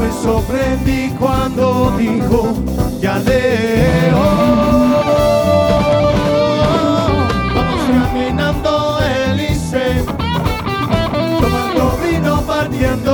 me sorprendí cuando dijo, ya leo. Vamos caminando, Elise, tomando vino, partiendo